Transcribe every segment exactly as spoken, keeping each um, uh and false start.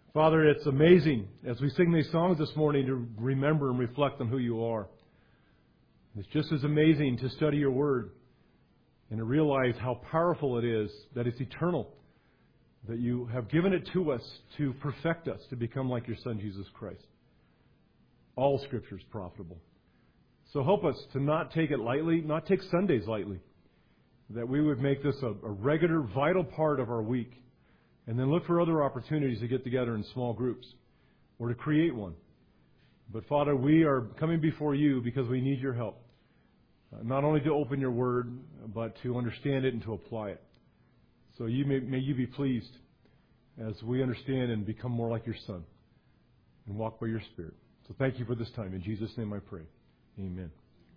Father, it's amazing as we sing these songs this morning to remember and reflect on who you are. It's just as amazing to study your word and to realize how powerful it is, that it's eternal, that you have given it to us to perfect us, to become like your Son, Jesus Christ. All Scripture is profitable. So help us to not take it lightly, not take Sundays lightly, that we would make this a, a regular, vital part of our week, and then look for other opportunities to get together in small groups or to create one. But Father, we are coming before you because we need your help, uh, not only to open your word, but to understand it and to apply it. So you may, may you be pleased as we understand and become more like your Son and walk by your Spirit. So thank you for this time. In Jesus' name I pray. Amen.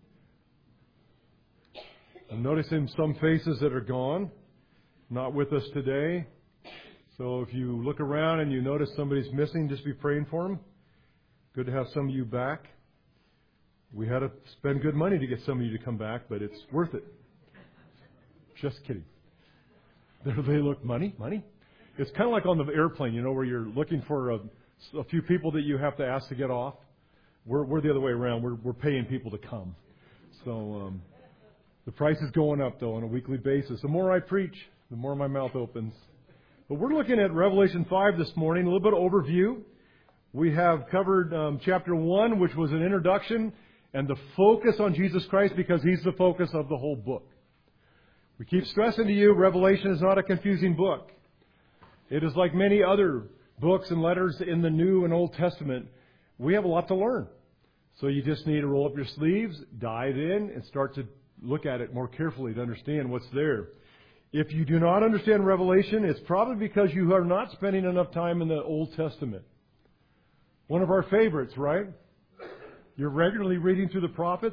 I'm noticing some faces that are gone, not with us today. So if you look around and you notice somebody's missing, just be praying for them. Good to have some of you back. We had to spend good money to get some of you to come back, but it's worth it. Just kidding. They look money, money. It's kind of like on the airplane, you know, where you're looking for a, a few people that you have to ask to get off. We're, we're the other way around. We're, we're paying people to come. So um, the price is going up, though, on a weekly basis. The more I preach, the more my mouth opens. But we're looking at Revelation five this morning, a little bit of overview. We have covered um, chapter one, which was an introduction, and the focus on Jesus Christ because He's the focus of the whole book. We keep stressing to you, Revelation is not a confusing book. It is like many other books and letters in the New and Old Testament. We have a lot to learn. So you just need to roll up your sleeves, dive in, and start to look at it more carefully to understand what's there. If you do not understand Revelation, it's probably because you are not spending enough time in the Old Testament. One of our favorites, right? You're regularly reading through the prophets.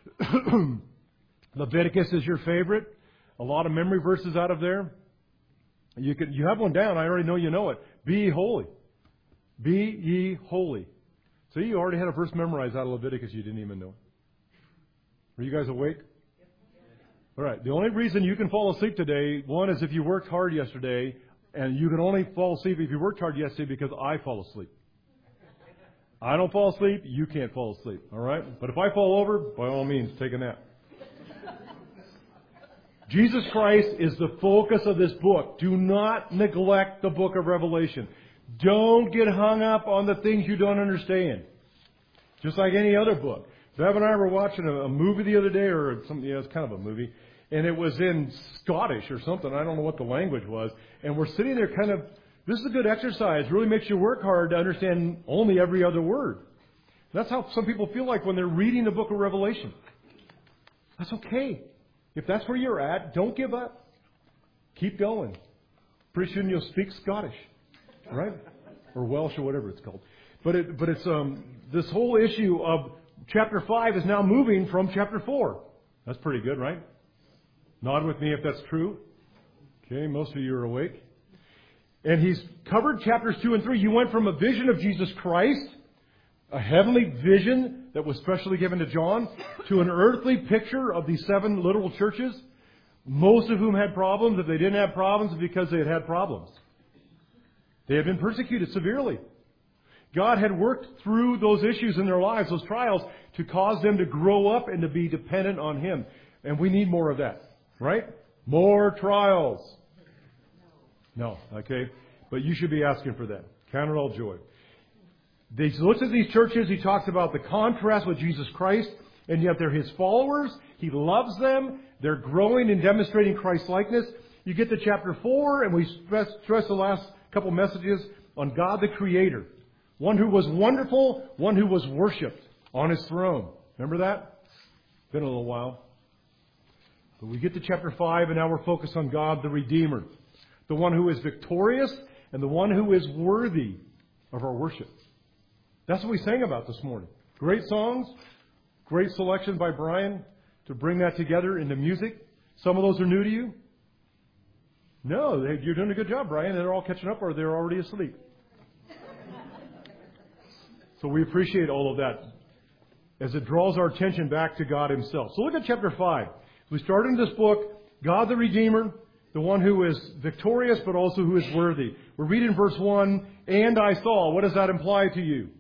Leviticus is your favorite. A lot of memory verses out of there. You can you have one down. I already know you know it. Be ye holy. Be ye holy. See, you already had a verse memorized out of Leviticus. You didn't even know it. Are you guys awake? All right. The only reason you can fall asleep today, one is if you worked hard yesterday, and you can only fall asleep if you worked hard yesterday because I fall asleep. I don't fall asleep. You can't fall asleep. All right? But if I fall over, by all means, take a nap. Jesus Christ is the focus of this book. Do not neglect the book of Revelation. Don't get hung up on the things you don't understand. Just like any other book. Bev and I were watching a, a movie the other day, or something, yeah, it's kind of a movie, and it was in Scottish or something. I don't know what the language was. And we're sitting there kind of, this is a good exercise. It really makes you work hard to understand only every other word. That's how some people feel like when they're reading the book of Revelation. That's okay. If that's where you're at, don't give up. Keep going. Pretty soon you'll speak Scottish, right? Or Welsh or whatever it's called. But it, but it's um this whole issue of chapter five is now moving from chapter four. That's pretty good, right? Nod with me if that's true. Okay, most of you are awake. And he's covered chapters two and three. You went from a vision of Jesus Christ, a heavenly vision that was specially given to John, to an earthly picture of these seven literal churches, most of whom had problems. If they didn't have problems, it's because they had had problems. They had been persecuted severely. God had worked through those issues in their lives, those trials, to cause them to grow up and to be dependent on Him. And we need more of that, right? More trials. No, okay? But you should be asking for that. Count it all joy. He looks at these churches. He talks about the contrast with Jesus Christ, and yet they're His followers. He loves them. They're growing and demonstrating Christ-likeness. You get to chapter four, and we stress, stress the last couple messages on God the Creator. One who was wonderful, one who was worshipped on His throne. Remember that? It's been a little while. But we get to chapter five, and now we're focused on God the Redeemer. The one who is victorious, and the one who is worthy of our worship. That's what we sang about this morning. Great songs, great selection by Brian to bring that together into music. Some of those are new to you. No, they, you're doing a good job, Brian. They're all catching up or they're already asleep. So we appreciate all of that as it draws our attention back to God Himself. So look at chapter five. We started in this book, God the Redeemer. The one who is victorious, but also who is worthy. We're reading verse one, and I saw. What does that imply to you?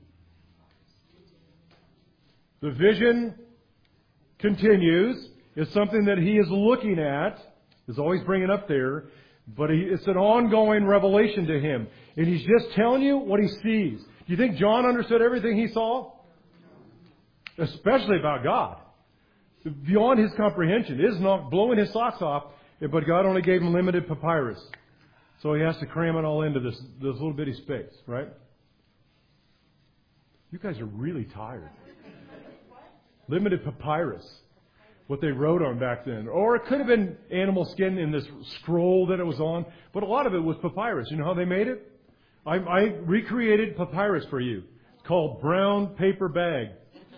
The vision continues. It's something that he is looking at. Is always bringing up there. But he, it's an ongoing revelation to him. And he's just telling you what he sees. Do you think John understood everything he saw? Especially about God. Beyond his comprehension. It is not blowing his socks off, but God only gave him limited papyrus. So he has to cram it all into this, this little bitty space, right? You guys are really tired. Limited papyrus. What they wrote on back then. Or it could have been animal skin in this scroll that it was on. But a lot of it was papyrus. You know how they made it? I, I recreated papyrus for you. It's called brown paper bag.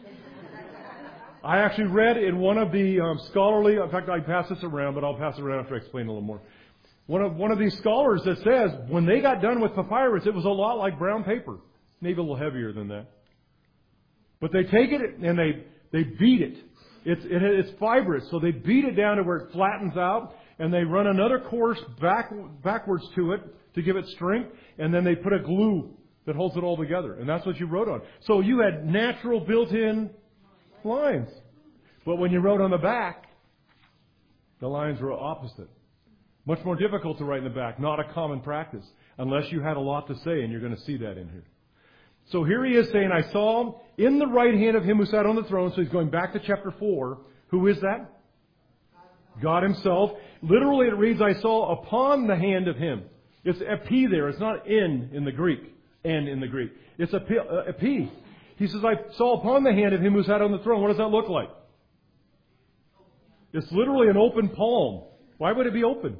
I actually read in one of the um, scholarly, in fact, I pass this around, but I'll pass it around after I explain a little more. One of, one of these scholars that says when they got done with papyrus, it was a lot like brown paper. Maybe a little heavier than that. But they take it and they, they beat it. It's, it, it's fibrous, so they beat it down to where it flattens out, and they run another course back, backwards to it to give it strength, and then they put a glue that holds it all together. And that's what you wrote on. So you had natural built-in lines. But when you wrote on the back, the lines were opposite. Much more difficult to write in the back. Not a common practice. Unless you had a lot to say, and you're going to see that in here. So here he is saying, I saw in the right hand of him who sat on the throne. So he's going back to chapter four. Who is that? God himself. Literally it reads, I saw upon the hand of him. It's epi there. It's not in in the Greek. En in the Greek. It's epi. epi. He says, I saw upon the hand of him who sat on the throne. What does that look like? It's literally an open palm. Why would it be open?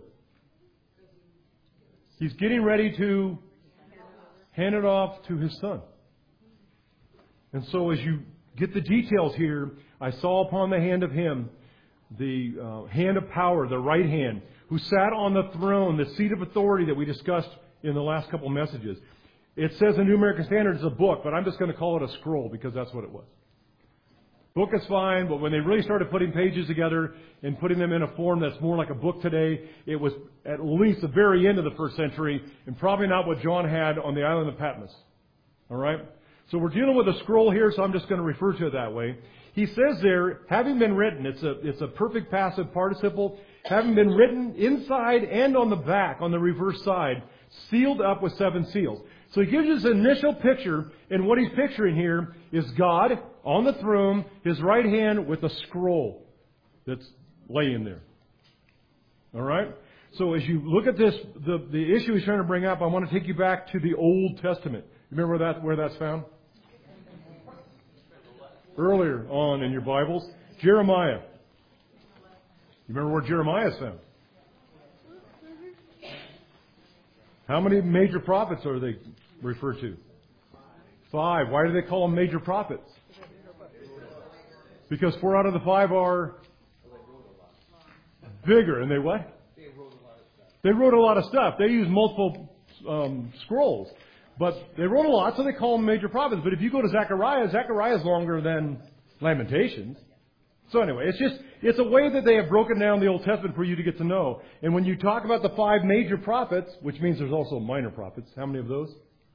He's getting ready to hand it off to his son. And so as you get the details here, I saw upon the hand of him, the uh, hand of power, the right hand, who sat on the throne, the seat of authority that we discussed in the last couple messages. It says in New American Standard it's a book, but I'm just going to call it a scroll because that's what it was. Book is fine, but when they really started putting pages together and putting them in a form that's more like a book today, it was at least the very end of the first century and probably not what John had on the island of Patmos. All right? So we're dealing with a scroll here, so I'm just going to refer to it that way. He says there, having been written, it's a, it's a perfect passive participle, having been written inside and on the back, on the reverse side, sealed up with seven seals. So he gives us an initial picture, and what he's picturing here is God on the throne, his right hand with a scroll that's laying there. All right? So as you look at this, the, the issue he's trying to bring up, I want to take you back to the Old Testament. Remember where, that, where that's found? Earlier on in your Bibles, Jeremiah. You remember where Jeremiah is found? How many major prophets are they referred to? Five. Why do they call them major prophets? Because four out of the five are bigger. And they what? They wrote a lot of stuff. They used multiple um, scrolls. But they wrote a lot, so they call them major prophets. But if you go to Zechariah, Zechariah is longer than Lamentations. So anyway, it's just, it's a way that they have broken down the Old Testament for you to get to know. And when you talk about the five major prophets, which means there's also minor prophets, how many of those?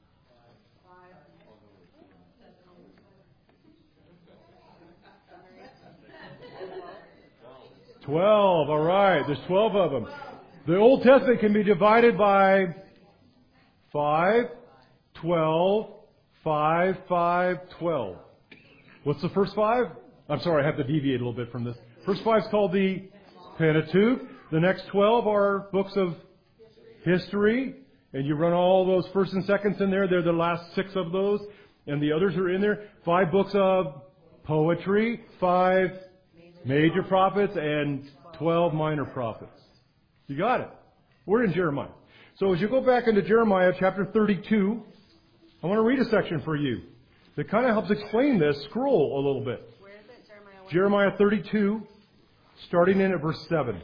Twelve, all right. There's twelve of them. The Old Testament can be divided by five, twelve, five, five, twelve. What's the first five? I'm sorry, I have to deviate a little bit from this. First five is called the Pentateuch. The next twelve are books of history. And you run all those first and seconds in there. They're the last six of those. And the others are in there. Five books of poetry. Five major prophets. And twelve minor prophets. You got it. We're in Jeremiah. So as you go back into Jeremiah chapter thirty-two, I want to read a section for you that kind of helps explain this scroll a little bit. Where is it? Jeremiah, Jeremiah thirty-two, starting in at verse seven.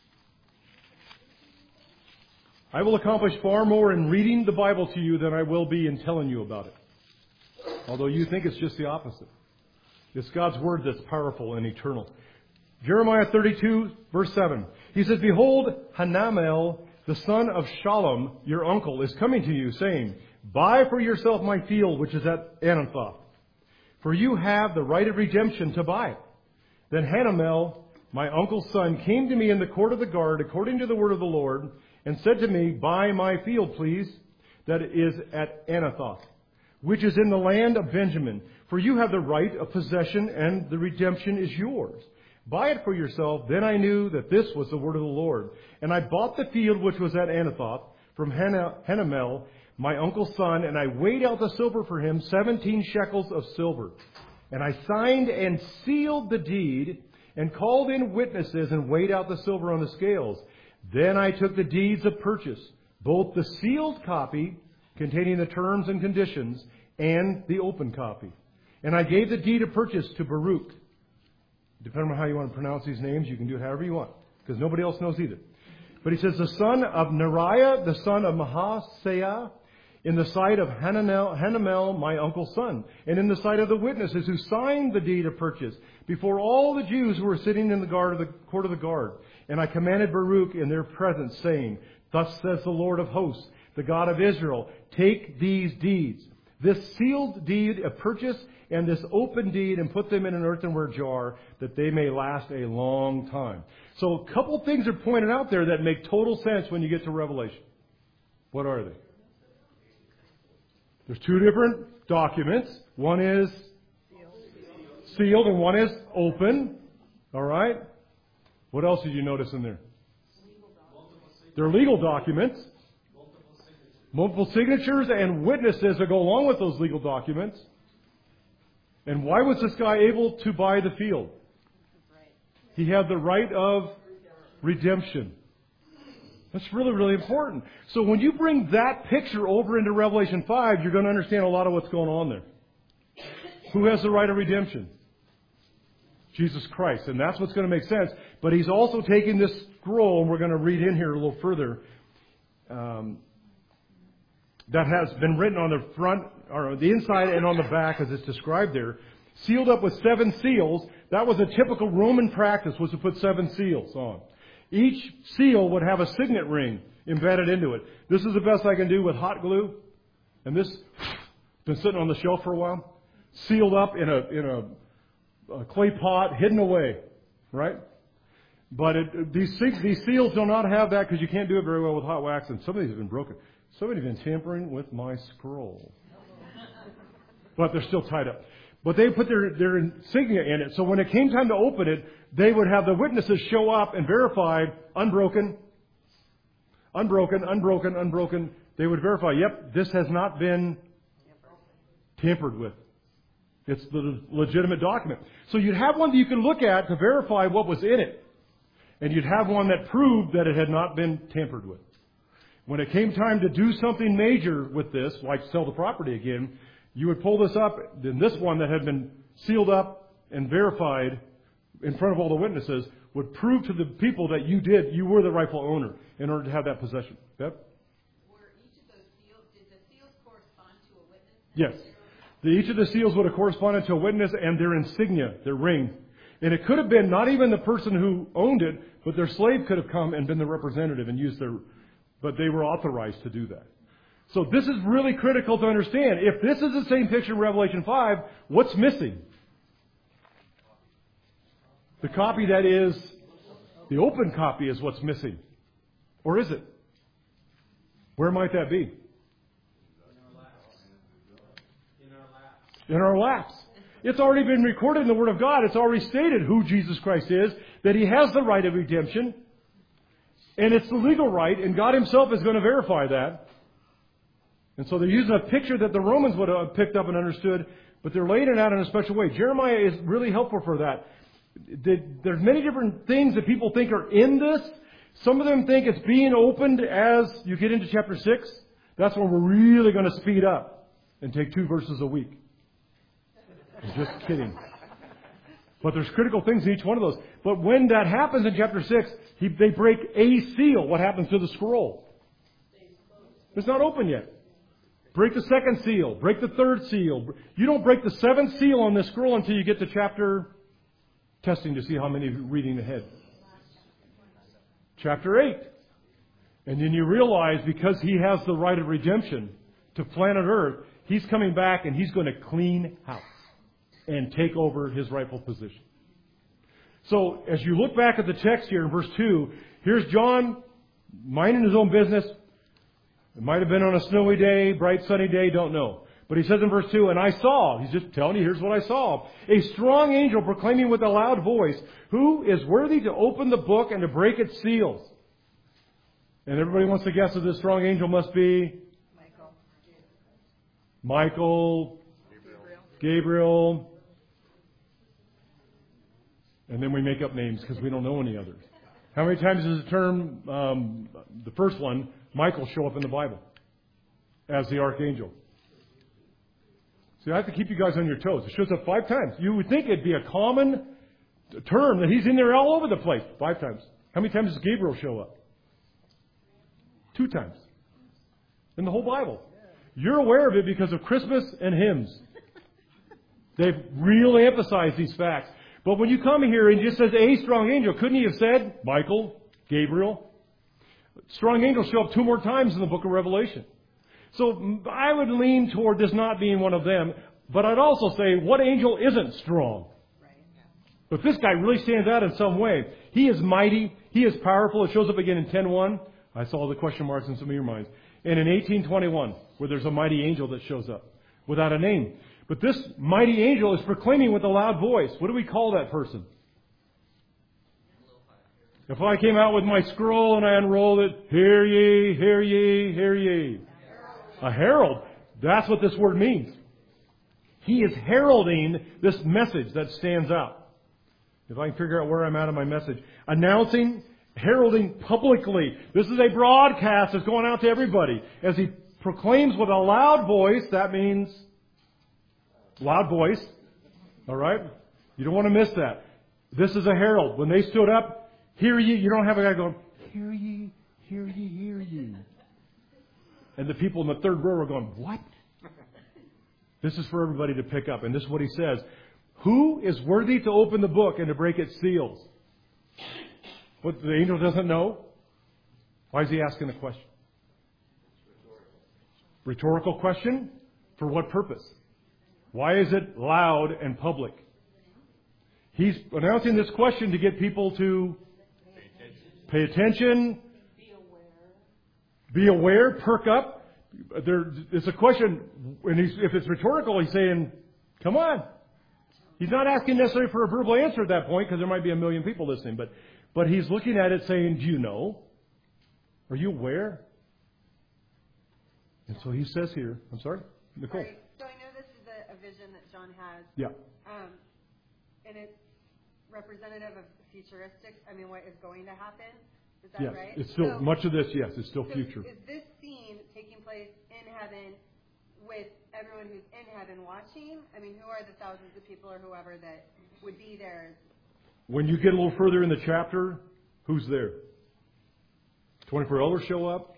I will accomplish far more in reading the Bible to you than I will be in telling you about it. Although you think it's just the opposite. It's God's Word that's powerful and eternal. Jeremiah thirty-two, verse seven. He says, behold, Hanamel, the son of Shalom, your uncle, is coming to you, saying, buy for yourself my field which is at Anathoth, for you have the right of redemption to buy it. Then Hanamel, my uncle's son, came to me in the court of the guard, according to the word of the Lord, and said to me, buy my field, please, that is at Anathoth, which is in the land of Benjamin. For you have the right of possession, and the redemption is yours. Buy it for yourself. Then I knew that this was the word of the Lord. And I bought the field which was at Anathoth from Hanamel, my uncle's son, and I weighed out the silver for him, seventeen shekels of silver. And I signed and sealed the deed, and called in witnesses, and weighed out the silver on the scales. Then I took the deeds of purchase, both the sealed copy containing the terms and conditions, and the open copy. And I gave the deed of purchase to Baruch. Depending on how you want to pronounce these names, you can do it however you want, because nobody else knows either. But he says, the son of Neriah, the son of Mahaseah, in the sight of Hanamel, Hanamel, my uncle's son, and in the sight of the witnesses who signed the deed of purchase, before all the Jews who were sitting in the guard of the court of the guard. And I commanded Baruch in their presence, saying, thus says the Lord of hosts, the God of Israel, take these deeds, this sealed deed of purchase and this open deed, and put them in an earthenware jar, that they may last a long time. So a couple things are pointed out there that make total sense when you get to Revelation. What are they? There's two different documents. One is sealed and one is open. All right? What else did you notice in there? They're legal documents. Multiple signatures and witnesses that go along with those legal documents. And why was this guy able to buy the field? He had the right of redemption. That's really, really important. So when you bring that picture over into Revelation five, you're going to understand a lot of what's going on there. Who has the right of redemption? Jesus Christ. And that's what's going to make sense. But he's also taking this scroll, and we're going to read in here a little further, um, that has been written on the front, or the inside and on the back as it's described there, sealed up with seven seals. That was a typical Roman practice, was to put seven seals on. Each seal would have a signet ring embedded into it. This is the best I can do with hot glue. And this has been sitting on the shelf for a while. Sealed up in a in a, a clay pot, hidden away. Right? But it, these these seals do not have that, because you can't do it very well with hot wax. And some of these have been broken. Somebody's been tampering with my scroll. But they're still tied up. But they put their, their insignia in it. So when it came time to open it, they would have the witnesses show up and verify, unbroken, unbroken, unbroken, unbroken. They would verify, yep, this has not been tampered with. It's the legitimate document. So you'd have one that you can look at to verify what was in it. And you'd have one that proved that it had not been tampered with. When it came time to do something major with this, like sell the property again, you would pull this up, then this one that had been sealed up and verified in front of all the witnesses would prove to the people that you did, you were the rightful owner in order to have that possession. Yep? Were each of those seals, did the seals correspond to a witness? Yes. The, each of the seals would have corresponded to a witness and their insignia, their ring. And it could have been not even the person who owned it, but their slave could have come and been the representative and used their, but they were authorized to do that. So this is really critical to understand. If this is the same picture in Revelation five, what's missing? The copy that is, the open copy is what's missing. Or is it? Where might that be? In our laps. It's already been recorded in the Word of God. It's already stated who Jesus Christ is, that He has the right of redemption. And it's the legal right, and God Himself is going to verify that. And so they're using a picture that the Romans would have picked up and understood, but they're laying it out in a special way. Jeremiah is really helpful for that. There's many different things that people think are in this. Some of them think it's being opened as you get into chapter six. That's when we're really going to speed up and take two verses a week. I'm just kidding. But there's critical things in each one of those. But when that happens in chapter six, he, they break a seal. What happens to the scroll? It's not open yet. Break the second seal. Break the third seal. You don't break the seventh seal on this scroll until you get to chapter testing to see how many are reading ahead. chapter eight. And then you realize because he has the right of redemption to planet Earth, he's coming back and he's going to clean house and take over his rightful position. So as you look back at the text here in verse two, here's John minding his own business. It might have been on a snowy day, bright sunny day, don't know. But he says in verse two, and I saw, he's just telling you, here's what I saw. A strong angel proclaiming with a loud voice, who is worthy to open the book and to break its seals? And everybody wants to guess that this strong angel must be? Michael. Michael. Gabriel. Gabriel. And then we make up names because we don't know any others. How many times does the term, um, the first one, Michael, show up in the Bible as the archangel? See, I have to keep you guys on your toes. It shows up five times. You would think it'd be a common term that he's in there all over the place. Five times. How many times does Gabriel show up? Two times. In the whole Bible. You're aware of it because of Christmas and hymns. They've really emphasized these facts. But when you come here and it just says a strong angel, couldn't he have said Michael, Gabriel? Strong angels show up two more times in the book of Revelation. So I would lean toward this not being one of them. But I'd also say, what angel isn't strong? But this guy really stands out in some way. He is mighty. He is powerful. It shows up again in ten one. I saw the question marks in some of your minds. And in eighteen twenty-one, where there's a mighty angel that shows up without a name. But this mighty angel is proclaiming with a loud voice. What do we call that person? If I came out with my scroll and I unrolled it, hear ye, hear ye, hear ye. A herald. That's what this word means. He is heralding this message that stands out. If I can figure out where I'm at in my message. Announcing, heralding publicly. This is a broadcast that's going out to everybody. As he proclaims with a loud voice, that means loud voice. All right? You don't want to miss that. This is a herald. When they stood up, hear ye. You don't have a guy going, hear ye, hear ye, hear ye. And the people in the third row are going, what? This is for everybody to pick up. And this is what he says. Who is worthy to open the book and to break its seals? What the angel doesn't know? Why is he asking the question? Rhetorical question? For what purpose? Why is it loud and public? He's announcing this question to get people to pay attention, be aware, perk up. There, it's a question, and he's, if it's rhetorical, he's saying, come on. He's not asking necessarily for a verbal answer at that point, because there might be a million people listening, but, but he's looking at it saying, do you know? Are you aware? And so he says here, I'm sorry, Nicole. Right. So I know this is a, a vision that John has. Yeah. Um, and it's representative of futuristic, I mean, what is going to happen. Is that Yes, right? it's still, So- much of this, yes, it's still So future. is this scene taking place in heaven with everyone who's in heaven watching? I mean, who are the thousands of people or whoever that would be there? When you get a little further in the chapter, who's there? twenty-four elders show up.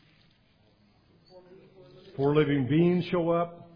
Four living beings show up.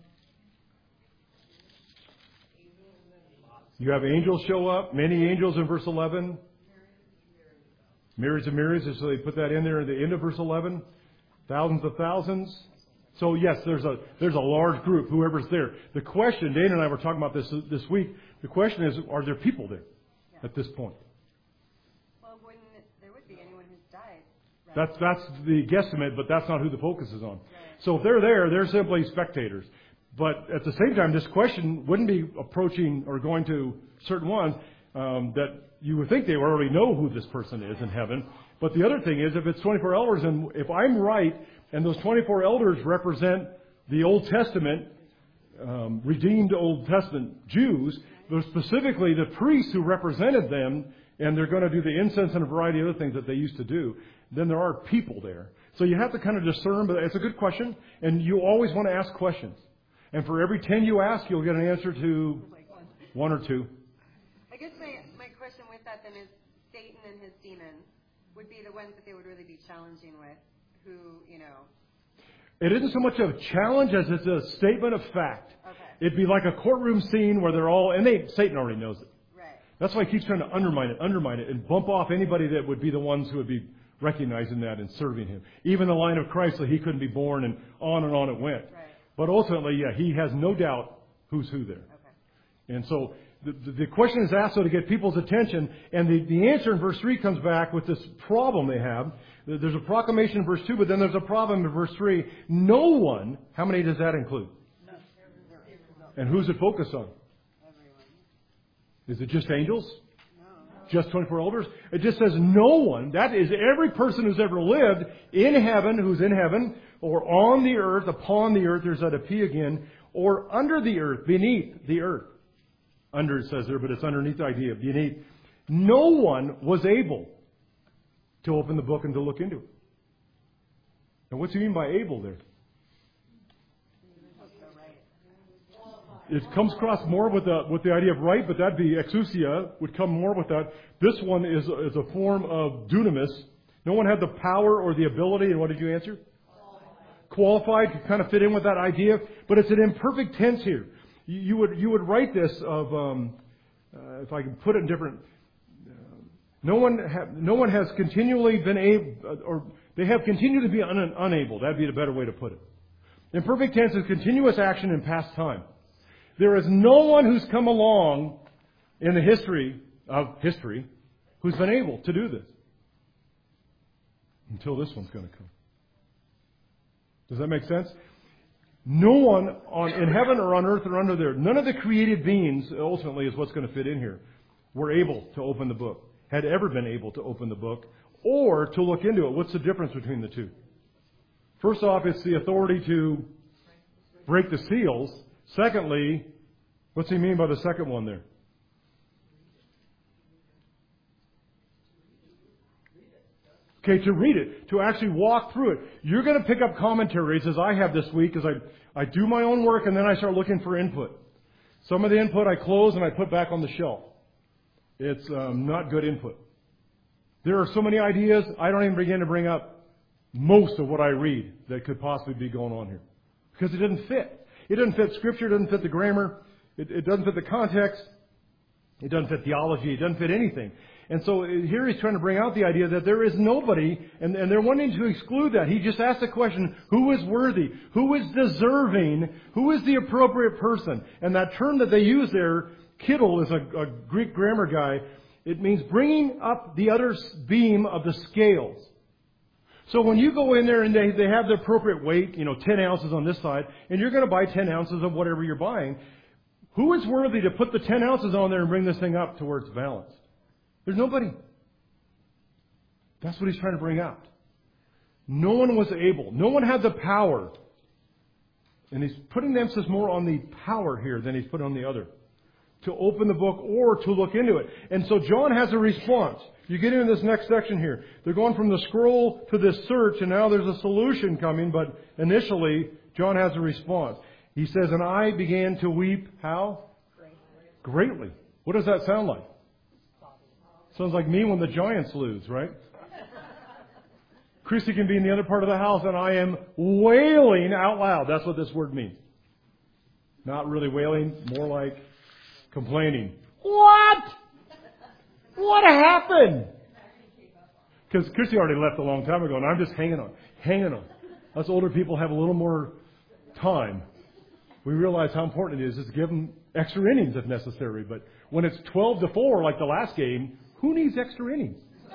You have angels show up. Many angels in verse eleven. Myriads and myriads, so they put that in there at the end of verse eleven. Thousands of thousands. So yes, there's a there's a large group, whoever's there. The question, Dana and I were talking about this this week, the question is, are there people there Yeah. at this point? Well, wouldn't it, there would be anyone who's died. Right? That's that's the guesstimate, but that's not who the focus is on. Right. So if they're there, they're simply spectators. But at the same time, this question wouldn't be approaching or going to certain ones um, that you would think they already know who this person is in heaven. But the other thing is, if it's twenty-four elders, and if I'm right, and those twenty-four elders represent the Old Testament, um, redeemed Old Testament Jews, they're specifically the priests who represented them, and they're going to do the incense and a variety of other things that they used to do, then there are people there. So you have to kind of discern, but it's a good question, and you always want to ask questions. And for every ten you ask, you'll get an answer to one or two. I guess my, my question with that then is Satan and his demons would be the ones that they would really be challenging with, who, you know. It isn't so much a challenge as it's a statement of fact. Okay. It'd be like a courtroom scene where they're all, and they Satan already knows it. Right. That's why he keeps trying to undermine it, undermine it, and bump off anybody that would be the ones who would be recognizing that and serving Him. Even the line of Christ, so He couldn't be born, and on and on it went. Right. But ultimately, yeah, He has no doubt who's who there. Okay. And so the, the, the question is asked so to get people's attention, and the, the answer in verse three comes back with this problem they have. There's a proclamation in verse two, but then there's a problem in verse three. No one, how many does that include? And who's it focused on? Is it just angels? Just twenty-four elders? It just says no one. That is every person who's ever lived in heaven, who's in heaven, or on the earth, upon the earth, there's that a P again, or under the earth, beneath the earth. Under it says there, but it's underneath the idea, beneath. No one was able to open the book and to look into it. Now what's he mean by able there? It comes across more with the with the idea of right, but that'd be exousia, would come more with that. This one is, is a form of dunamis. No one had the power or the ability, and what did you answer? Qualified. Qualified, to kind of fit in with that idea, but it's an imperfect tense here. You, you would you would write this of, um, uh, if I can put it in different, uh, no one ha, no one has continually been able, or they have continued to be un, unable. That'd be the better way to put it. Imperfect tense is continuous action in past time. There is no one who's come along in the history of history who's been able to do this until this one's going to come. Does that make sense? No one on in heaven or on earth or under there, none of the created beings, ultimately is what's going to fit in here, were able to open the book, had ever been able to open the book, or to look into it. What's the difference between the two? First off, it's the authority to break the seals. Secondly, what's he mean by the second one there? Okay, to read it, to actually walk through it. You're going to pick up commentaries, as I have this week, as I, I do my own work and then I start looking for input. Some of the input I close and I put back on the shelf. It's um, not good input. There are so many ideas, I don't even begin to bring up most of what I read that could possibly be going on here. Because it doesn't fit. It doesn't fit Scripture, it doesn't fit the grammar, it, it doesn't fit the context, it doesn't fit theology, it doesn't fit anything. And so here he's trying to bring out the idea that there is nobody, and, and they're wanting to exclude that. He just asked the question, who is worthy? Who is deserving? Who is the appropriate person? And that term that they use there, kittle, is a, a Greek grammar guy. It means bringing up the other beam of the scales. So when you go in there and they, they have the appropriate weight, you know, ten ounces on this side, and you're going to buy ten ounces of whatever you're buying, who is worthy to put the ten ounces on there and bring this thing up to where it's balanced? There's nobody. That's what he's trying to bring out. No one was able. No one had the power. And he's putting the emphasis more on the power here than he's put on the other. To open the book or to look into it. And so John has a response. You get into this next section here. They're going from the scroll to this search, and now there's a solution coming, but initially, John has a response. He says, and I began to weep, how? Greatly. Greatly. What does that sound like? Sounds like me when the Giants lose, right? Chrissy can be in the other part of the house, and I am wailing out loud. That's what this word means. Not really wailing, more like complaining. What? What happened? Because Chrissy already left a long time ago, and I'm just hanging on, hanging on. Us older people have a little more time. We realize how important it is, is to give them extra innings if necessary. But when it's twelve to four, like the last game, who needs extra innings?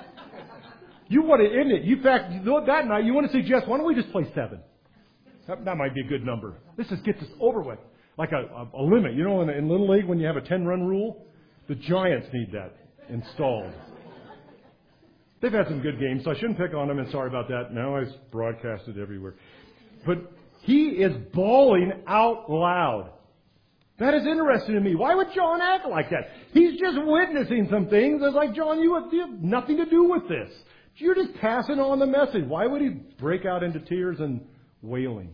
You want to end it. You, in fact, that night, you want to suggest, why don't we just play seven? That, that might be a good number. Let's just get this over with. Like a, a, a limit. You know, in, in Little League, when you have a ten-run rule, the Giants need that installed. They've had some good games, so I shouldn't pick on them, and sorry about that. Now it's broadcasted everywhere. But he is bawling out loud. That is interesting to me. Why would John act like that? He's just witnessing some things. It's like, John, you have, you have nothing to do with this. You're just passing on the message. Why would he break out into tears and wailing?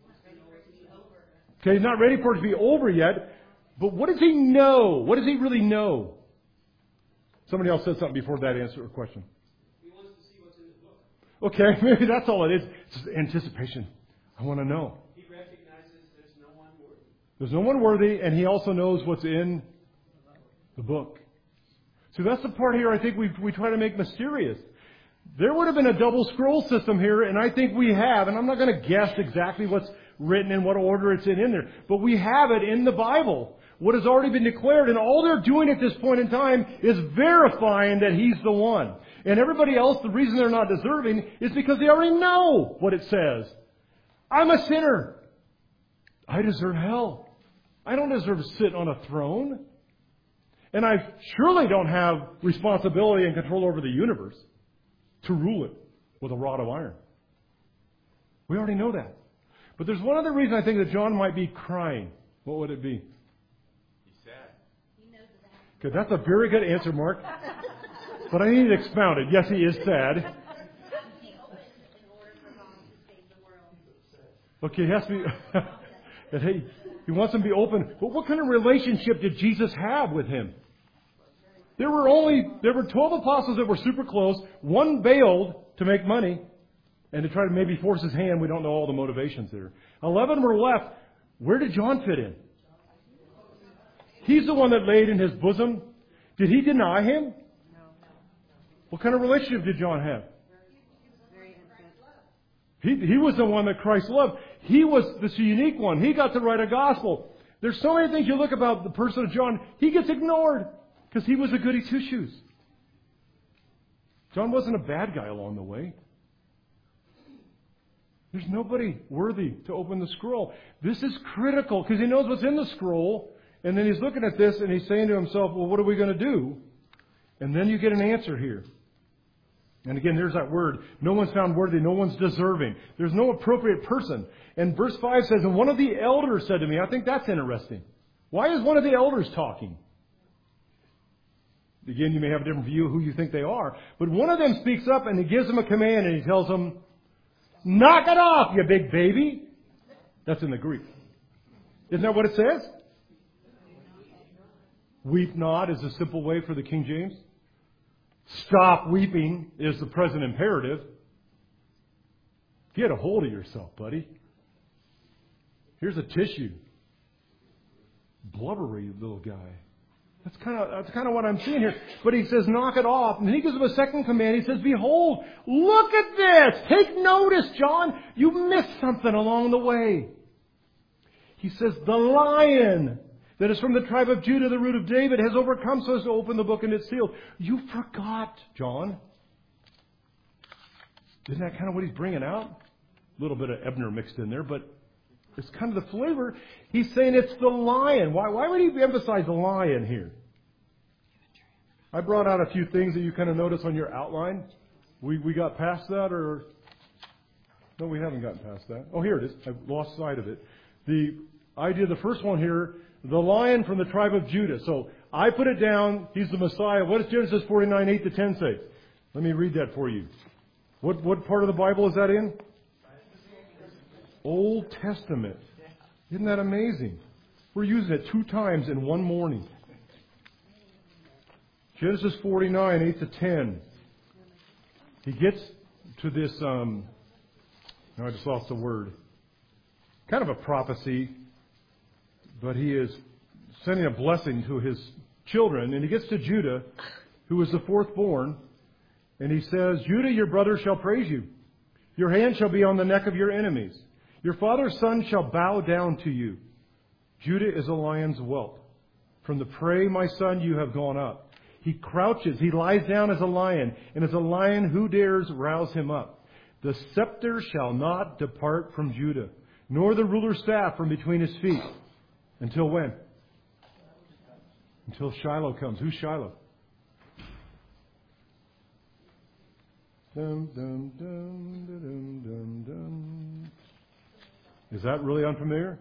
Okay, he's not ready for it to be over yet. But what does he know? What does he really know? Somebody else said something before that answer or question. He wants to see what's in the book. Okay, maybe that's all it is. It's just anticipation. I want to know. He recognizes there's no one worthy. There's no one worthy, and he also knows what's in the book. So that's the part here I think we we try to make mysterious. There would have been a double scroll system here, and I think we have, and I'm not going to guess exactly what's written in what order it's in in there, but we have it in the Bible. What has already been declared, and all they're doing at this point in time is verifying that He's the one. And everybody else, the reason they're not deserving is because they already know what it says. I'm a sinner. I deserve hell. I don't deserve to sit on a throne. And I surely don't have responsibility and control over the universe to rule it with a rod of iron. We already know that. But there's one other reason I think that John might be crying. What would it be? Okay, that's a very good answer, Mark. But I need it expounded. Yes, he is sad. Okay, he has to be. That he, he wants them to be open. But what kind of relationship did Jesus have with him? There were only there were twelve apostles that were super close. One bailed to make money and to try to maybe force his hand. We don't know all the motivations there. Eleven were left. Where did John fit in? He's the one that laid in his bosom. Did he deny him? No. What kind of relationship did John have? Very intimate. He, he was the one that Christ loved. He was this unique one. He got to write a gospel. There's so many things you look about the person of John. He gets ignored because he was a goody two-shoes. John wasn't a bad guy along the way. There's nobody worthy to open the scroll. This is critical because he knows what's in the scroll. And then he's looking at this and he's saying to himself, well, what are we going to do? And then you get an answer here. And again, there's that word. No one's found worthy. No one's deserving. There's no appropriate person. And verse five says, and one of the elders said to me, I think that's interesting. Why is one of the elders talking? Again, you may have a different view of who you think they are. But one of them speaks up and he gives them a command and he tells them, knock it off, you big baby. That's in the Greek. Isn't that what it says? Weep not is a simple way for the King James. Stop weeping is the present imperative. Get a hold of yourself, buddy. Here's a tissue. Blubbery little guy. That's kind of that's kind of what I'm seeing here. But he says, knock it off. And then he gives him a second command. He says, behold, look at this. Take notice, John. You missed something along the way. He says, the lion that is from the tribe of Judah, the root of David, has overcome so as to open the book and its sealed. You forgot, John. Isn't that kind of what he's bringing out? A little bit of Ebner mixed in there, but it's kind of the flavor. He's saying it's the lion. Why, why would he emphasize the lion here? I brought out a few things that you kind of notice on your outline. We we got past that, or... No, we haven't gotten past that. Oh, here it is. I've lost sight of it. The idea, the first one here, the lion from the tribe of Judah. So I put it down. He's the Messiah. What does Genesis forty-nine, eight to ten say? Let me read that for you. What what part of the Bible is that in? Old Testament. Isn't that amazing? We're using it two times in one morning. Genesis forty-nine, eight to ten. He gets to this, um, no, I just lost the word. Kind of a prophecy, but he is sending a blessing to his children. And he gets to Judah, who is the fourth born, and he says, Judah, your brother shall praise you. Your hand shall be on the neck of your enemies. Your father's son shall bow down to you. Judah is a lion's whelp. From the prey, my son, you have gone up. He crouches, he lies down as a lion, and as a lion, who dares rouse him up? The scepter shall not depart from Judah, nor the ruler's staff from between his feet. Until when? Until Shiloh comes. Who's Shiloh? Dum, dum, dum, dum, dum, dum. Is that really unfamiliar?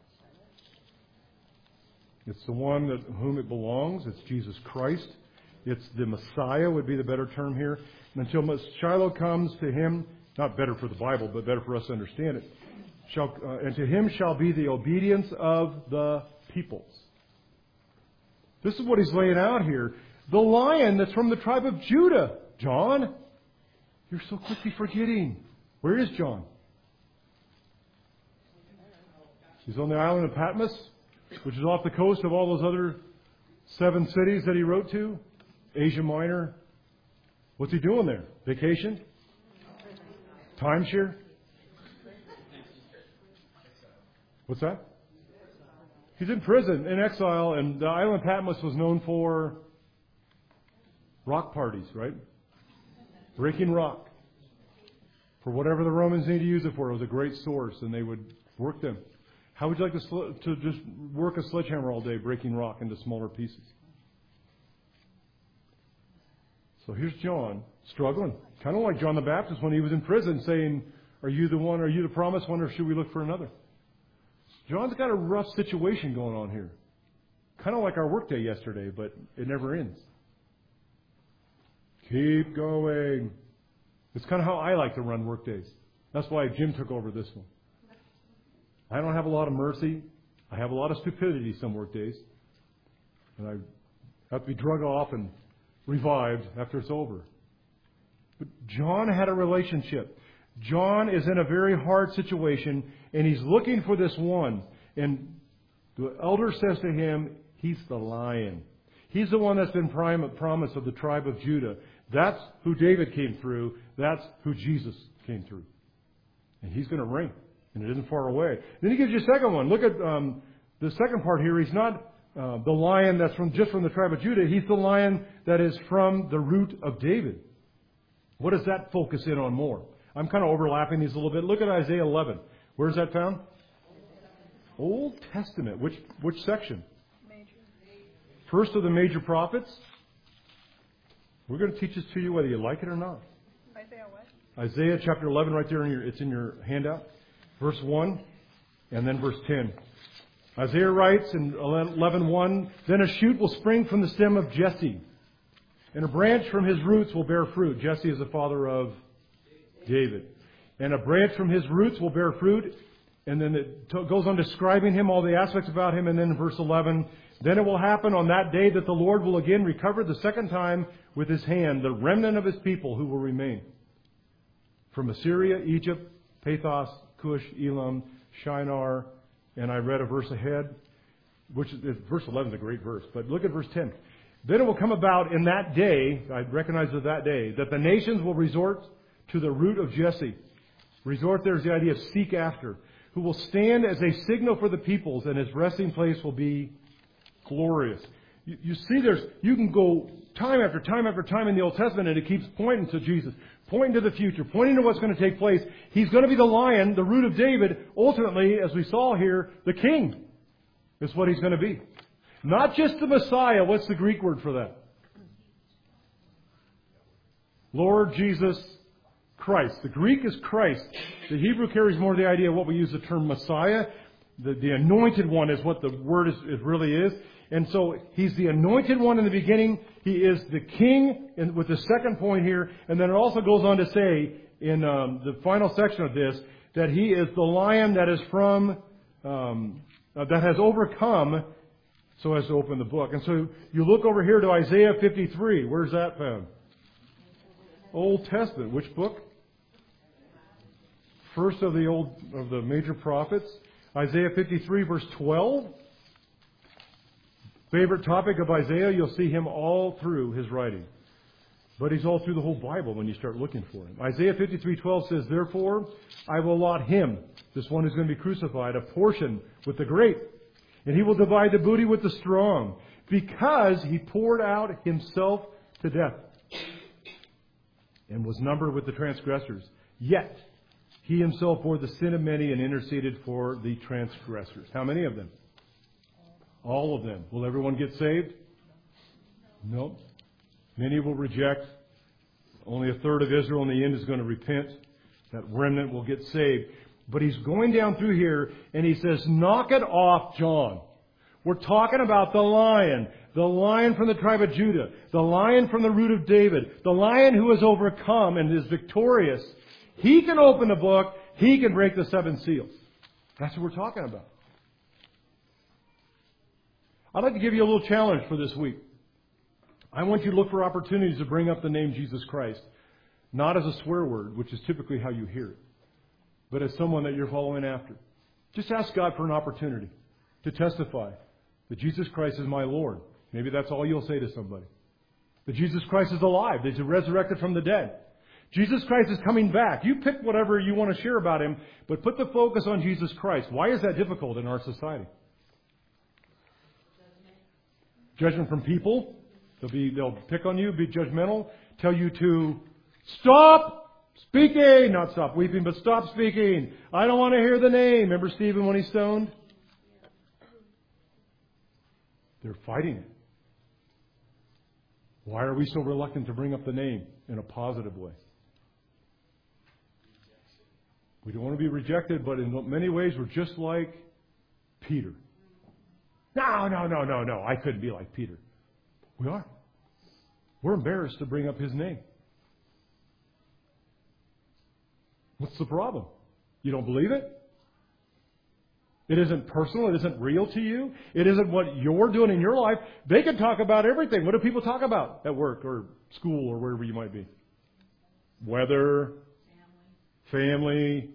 It's the one that whom it belongs. It's Jesus Christ. It's the Messiah would be the better term here. And until Shiloh comes, to him, not better for the Bible, but better for us to understand it, shall, uh, and to him shall be the obedience of the peoples. This is what he's laying out here. The lion that's from the tribe of Judah. John, you're so quickly forgetting. Where is John? He's on the island of Patmos, which is off the coast of all those other seven cities that he wrote to. Asia Minor. What's he doing there? Vacation? Timeshare? What's that? He's in prison, in exile, and the island Patmos was known for rock parties, right? Breaking rock. For whatever the Romans needed to use it for, it was a great source, and they would work them. How would you like to, sl- to just work a sledgehammer all day, breaking rock into smaller pieces? So here's John, struggling. Kind of like John the Baptist when he was in prison, saying, are you the one, are you the promised one, or should we look for another? John's got a rough situation going on here. Kind of like our workday yesterday, but it never ends. Keep going. It's kind of how I like to run workdays. That's why Jim took over this one. I don't have a lot of mercy. I have a lot of stupidity some workdays. And I have to be drug off and revived after it's over. But John had a relationship. John is in a very hard situation, and he's looking for this one. And the elder says to him, he's the lion. He's the one that's been prim- promised of the tribe of Judah. That's who David came through. That's who Jesus came through. And he's going to reign. And it isn't far away. Then he gives you a second one. Look at um, the second part here. He's not uh, the lion that's from just from the tribe of Judah. He's the lion that is from the root of David. What does that focus in on more? I'm kind of overlapping these a little bit. Look at Isaiah eleven. Where's that found? Old Testament. Which which section? Major. First of the major prophets. We're going to teach this to you whether you like it or not. Isaiah what? Isaiah chapter eleven, right there in your, it's in your handout. Verse one, and then verse ten. Isaiah writes in eleven one, then a shoot will spring from the stem of Jesse, and a branch from his roots will bear fruit. Jesse is the father of David. And a branch from his roots will bear fruit. And then it t- goes on describing him, all the aspects about him. And then in verse eleven, then it will happen on that day that the Lord will again recover the second time with his hand the remnant of his people who will remain. From Assyria, Egypt, Pathos, Cush, Elam, Shinar, and I read a verse ahead, which is, verse eleven is a great verse. But look at verse ten. Then it will come about in that day, I recognize it that day, that the nations will resort to the root of Jesse. Resort there is the idea of seek after. Who will stand as a signal for the peoples, and his resting place will be glorious. You, you see, there's you can go time after time after time in the Old Testament, and it keeps pointing to Jesus, pointing to the future, pointing to what's going to take place. He's going to be the lion, the root of David. Ultimately, as we saw here, the king is what he's going to be. Not just the Messiah. What's the Greek word for that? Lord Jesus Christ. The Greek is Christ. The Hebrew carries more the idea of what we use the term Messiah. The, the anointed one is what the word is, it really is. And so he's the anointed one in the beginning. He is the king in, with the second point here. And then it also goes on to say in um, the final section of this that he is the lion that is from, um, uh, that has overcome so as to open the book. And so you look over here to Isaiah fifty-three. Where's that found? Old Testament. Which book? First of the old of the major prophets. Isaiah fifty-three, verse twelve. Favorite topic of Isaiah, you'll see him all through his writing. But he's all through the whole Bible when you start looking for him. Isaiah fifty-three twelve says, therefore, I will allot him, this one who's going to be crucified, a portion with the great. And he will divide the booty with the strong, because he poured out himself to death and was numbered with the transgressors. Yet he himself bore the sin of many and interceded for the transgressors. How many of them? All of them. Will everyone get saved? No. Many will reject. Only a third of Israel in the end is going to repent. That remnant will get saved. But he's going down through here and he says, knock it off, John. We're talking about the lion. The lion from the tribe of Judah. The lion from the root of David. The lion who has overcome and is victorious. He can open the book. He can break the seven seals. That's what we're talking about. I'd like to give you a little challenge for this week. I want you to look for opportunities to bring up the name Jesus Christ. Not as a swear word, which is typically how you hear it, but as someone that you're following after. Just ask God for an opportunity to testify that Jesus Christ is my Lord. Maybe that's all you'll say to somebody. That Jesus Christ is alive, that He's resurrected from the dead. Jesus Christ is coming back. You pick whatever you want to share about Him, but put the focus on Jesus Christ. Why is that difficult in our society? Judgment from people. They'll be, they'll pick on you, be judgmental, tell you to stop speaking, not stop weeping, but stop speaking. I don't want to hear the name. Remember Stephen when he stoned? They're fighting it. Why are we so reluctant to bring up the name in a positive way? We don't want to be rejected, but in many ways we're just like Peter. No, no, no, no, no. I couldn't be like Peter. We are. We're embarrassed to bring up his name. What's the problem? You don't believe it? It isn't personal. It isn't real to you. It isn't what you're doing in your life. They can talk about everything. What do people talk about at work or school or wherever you might be? Weather, family, family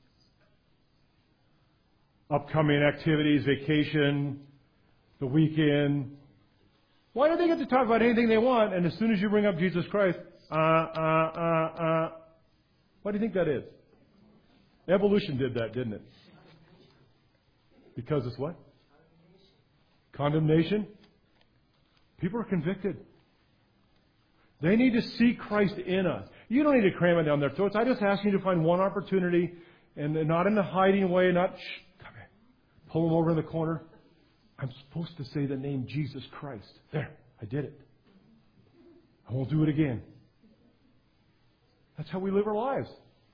upcoming activities, vacation, the weekend. Why do they get to talk about anything they want, and as soon as you bring up Jesus Christ, uh, uh, uh, uh. Why do you think that is? Evolution did that, didn't it? Because it's what? Condemnation. People are convicted. They need to see Christ in us. You don't need to cram it down their throats. I just ask you to find one opportunity, and not in a hiding way, not, shh, come here, pull them over in the corner. I'm supposed to say the name Jesus Christ. There, I did it. I won't do it again. That's how we live our lives.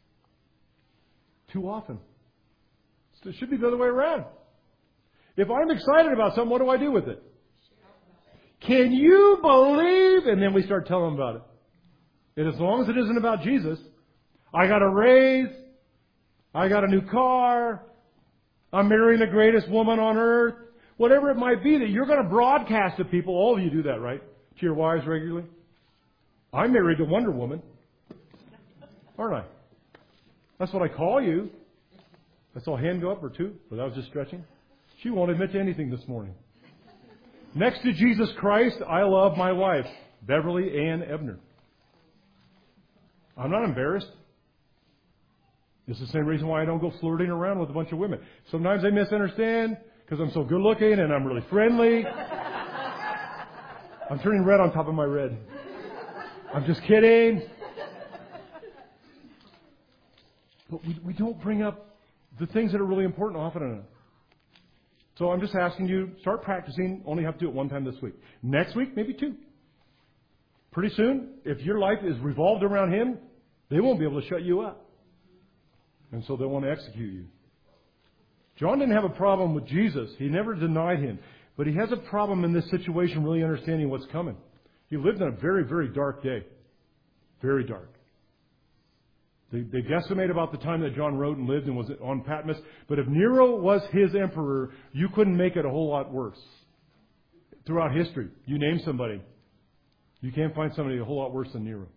Too often. So it should be the other way around. If I'm excited about something, what do I do with it? Can you believe? And then we start telling them about it. And as long as it isn't about Jesus, I got a raise, I got a new car, I'm marrying the greatest woman on earth, whatever it might be that you're going to broadcast to people. All of you do that, right? To your wives regularly. I'm married to Wonder Woman. Aren't I? That's what I call you. I saw a hand go up or two, but that was just stretching. She won't admit to anything this morning. Next to Jesus Christ, I love my wife, Beverly Ann Ebner. I'm not embarrassed. It's the same reason why I don't go flirting around with a bunch of women. Sometimes they misunderstand because I'm so good looking and I'm really friendly. I'm turning red on top of my red. I'm just kidding. But we, we don't bring up the things that are really important often enough. So I'm just asking you, start practicing. Only have to do it one time this week. Next week, maybe two. Pretty soon, if your life is revolved around Him, they won't be able to shut you up. And so they'll want to execute you. John didn't have a problem with Jesus. He never denied Him. But he has a problem in this situation really understanding what's coming. He lived in a very, very dark day. Very dark. They, they guesstimate about the time that John wrote and lived and was on Patmos. But if Nero was his emperor, you couldn't make it a whole lot worse. Throughout history, you name somebody, you can't find somebody a whole lot worse than Nero.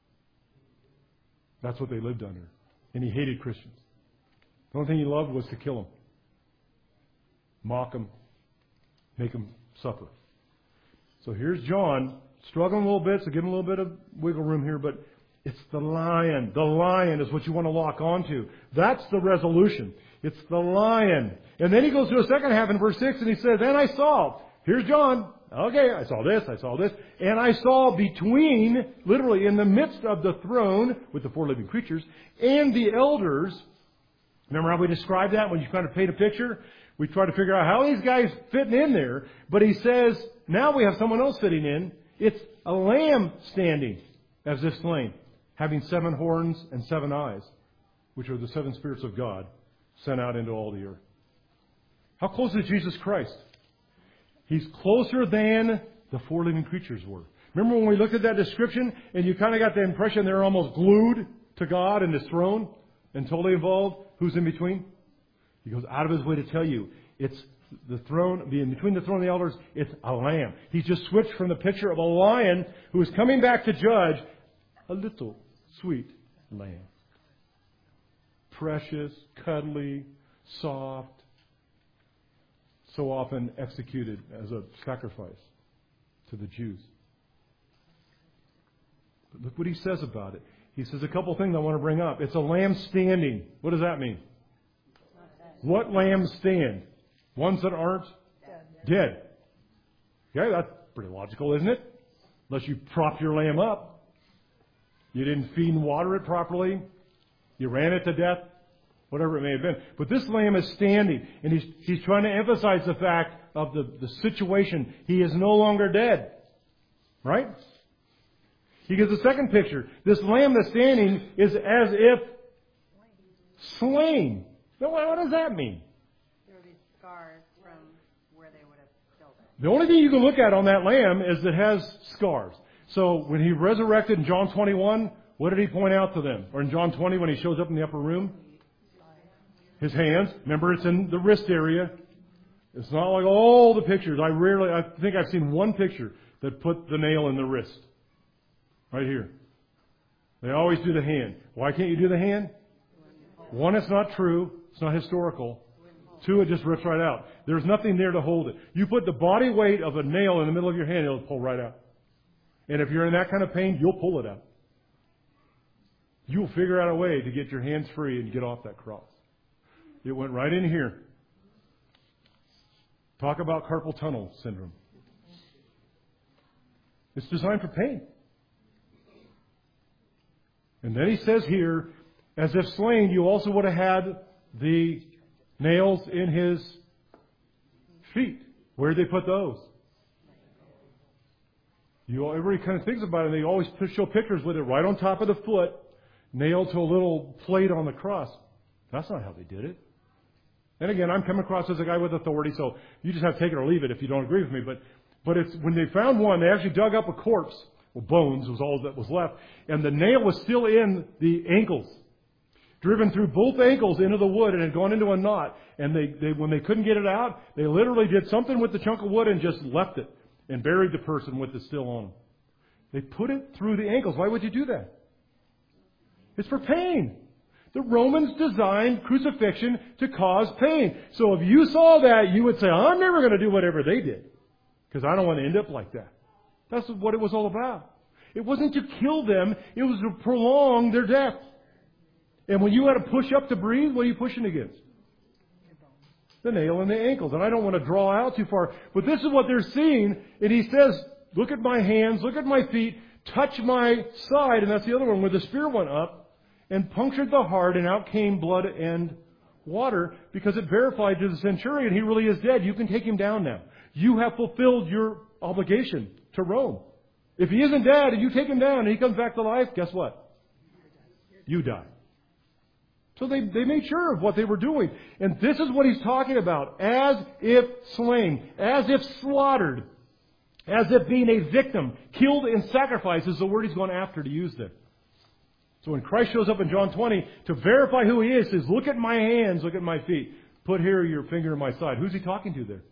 That's what they lived under. And he hated Christians. The only thing he loved was to kill them. Mock them. Make them suffer. So here's John, struggling a little bit, so give him a little bit of wiggle room here, but it's the lion. The lion is what you want to lock onto. That's the resolution. It's the lion. And then he goes to a second half in verse six and he says, and I saw, here's John. Okay, I saw this, I saw this. And I saw between, literally in the midst of the throne with the four living creatures and the elders. Remember how we described that when you kind of paint a picture? We try to figure out how these guys fitting in there. But he says, now we have someone else fitting in. It's a lamb standing as if slain, having seven horns and seven eyes, which are the seven spirits of God sent out into all the earth. How close is Jesus Christ? He's closer than the four living creatures were. Remember when we looked at that description and you kind of got the impression they're almost glued to God and His throne and totally involved? Who's in between? He goes out of His way to tell you it's the throne, in between the throne and the elders, it's a lamb. He's just switched from the picture of a lion who is coming back to judge a little sweet lamb. Precious, cuddly, soft, so often executed as a sacrifice to the Jews. But look what he says about it. He says a couple things I want to bring up. It's a lamb standing. What does that mean? What lambs stand? Ones that aren't dead. Okay, that's pretty logical, isn't it? Unless you prop your lamb up. You didn't feed and water it properly. You ran it to death. Whatever it may have been. But this lamb is standing. And he's, he's trying to emphasize the fact of the, the situation. He is no longer dead. Right? He gives a second picture. This lamb that's standing is as if slain. Now, what does that mean? There will be scars from where they would have killed it. The only thing you can look at on that lamb is it has scars. So when he resurrected in John twenty-one, what did he point out to them? Or in John twenty when he shows up in the upper room? His hands. Remember, it's in the wrist area. It's not like all the pictures. I rarely, I think I've seen one picture that put the nail in the wrist. Right here. They always do the hand. Why can't you do the hand? One, it's not true. It's not historical. Two, it just rips right out. There's nothing there to hold it. You put the body weight of a nail in the middle of your hand, it'll pull right out. And if you're in that kind of pain, you'll pull it out. You'll figure out a way to get your hands free and get off that cross. It went right in here. Talk about carpal tunnel syndrome. It's designed for pain. And then he says here, as if slain, you also would have had the nails in his feet. Where did they put those? You, everybody kind of thinks about it, and they always show pictures with it right on top of the foot, nailed to a little plate on the cross. That's not how they did it. And again, I'm coming across as a guy with authority, so you just have to take it or leave it if you don't agree with me. But but it's when they found one, they actually dug up a corpse. Well, bones was all that was left. And the nail was still in the ankles. Driven through both ankles into the wood and had gone into a knot. And they, they when they couldn't get it out, they literally did something with the chunk of wood and just left it. And buried the person with it still on them. They put it through the ankles. Why would you do that? It's for pain. The Romans designed crucifixion to cause pain. So if you saw that, you would say, I'm never going to do whatever they did. Because I don't want to end up like that. That's what it was all about. It wasn't to kill them. It was to prolong their death. And when you had to push up to breathe, what are you pushing against? The nail in the ankles. And I don't want to draw out too far. But this is what they're seeing. And he says, look at my hands, look at my feet, touch my side. And that's the other one where the spear went up and punctured the heart, and out came blood and water, because it verified to the centurion he really is dead. You can take him down now. You have fulfilled your obligation to Rome. If he isn't dead and you take him down and he comes back to life, guess what? You die. So they, they made sure of what they were doing. And this is what he's talking about. As if slain. As if slaughtered. As if being a victim. Killed in sacrifice is the word he's going after to use there. So when Christ shows up in John twenty, to verify who he is, he says, look at my hands, look at my feet. Put here your finger in my side. Who's he talking to there?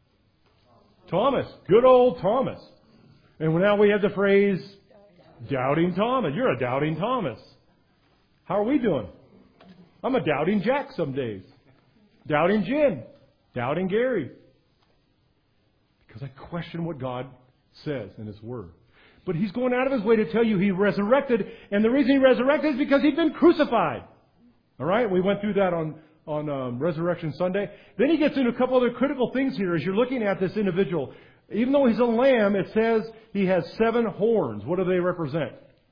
Thomas. Good old Thomas. And now we have the phrase, doubting Thomas. You're a doubting Thomas. How are we doing? I'm a doubting Jack some days. Doubting Jim. Doubting Gary. Because I question what God says in His Word. But He's going out of His way to tell you He resurrected. And the reason He resurrected is because He'd been crucified. All right? We went through that on, on um, Resurrection Sunday. Then He gets into a couple other critical things here as you're looking at this individual. Even though He's a lamb, it says He has seven horns. What do they represent?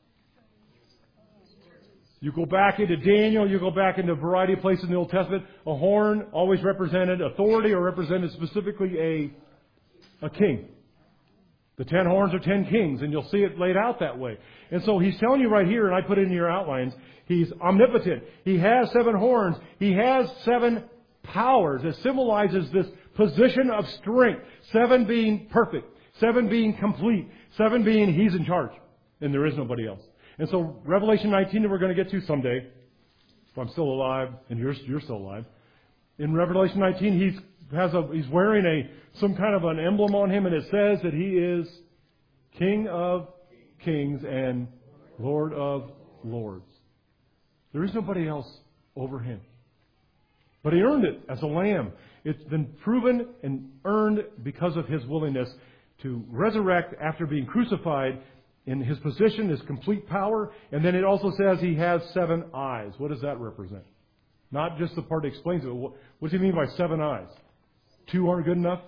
You go back into Daniel, you go back into a variety of places in the Old Testament. A horn always represented authority or represented specifically a, a king. The ten horns are ten kings, and you'll see it laid out that way. And so he's telling you right here, and I put it in your outlines, he's omnipotent. He has seven horns. He has seven powers. It symbolizes this position of strength. Seven being perfect. Seven being complete. Seven being he's in charge. And there is nobody else. And so Revelation nineteen that we're going to get to someday, if I'm still alive, and you're, you're still alive, in Revelation nineteen he's has a he's wearing a some kind of an emblem on him, and it says that he is King of Kings and Lord of Lords. There is nobody else over him. But he earned it as a lamb. It's been proven and earned because of his willingness to resurrect after being crucified in his position, his complete power. And then it also says he has seven eyes. What does that represent? Not just the part that explains it. What, what does he mean by seven eyes? Two aren't good enough?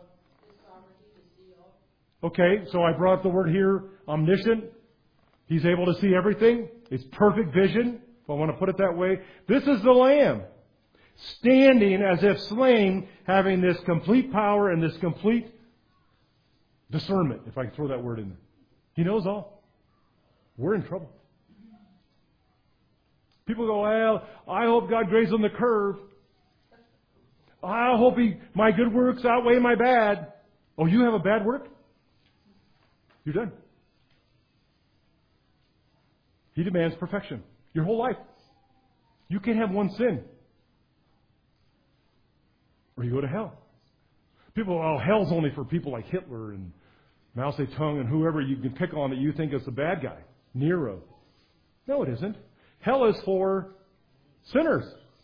Okay, so I brought up the word here, omniscient. He's able to see everything. It's perfect vision, if I want to put it that way. This is the Lamb, standing as if slain, having this complete power and this complete discernment, if I can throw that word in there. He knows all. We're in trouble. People go, well, I hope God grades on the curve. I hope he, my good works outweigh my bad. Oh, you have a bad work? You're done. He demands perfection. Your whole life. You can't have one sin. Or you go to hell. People, oh, hell's only for people like Hitler and Mao Zedong and whoever you can pick on that you think is the bad guy. Nero. No, it isn't. Hell is for sinners.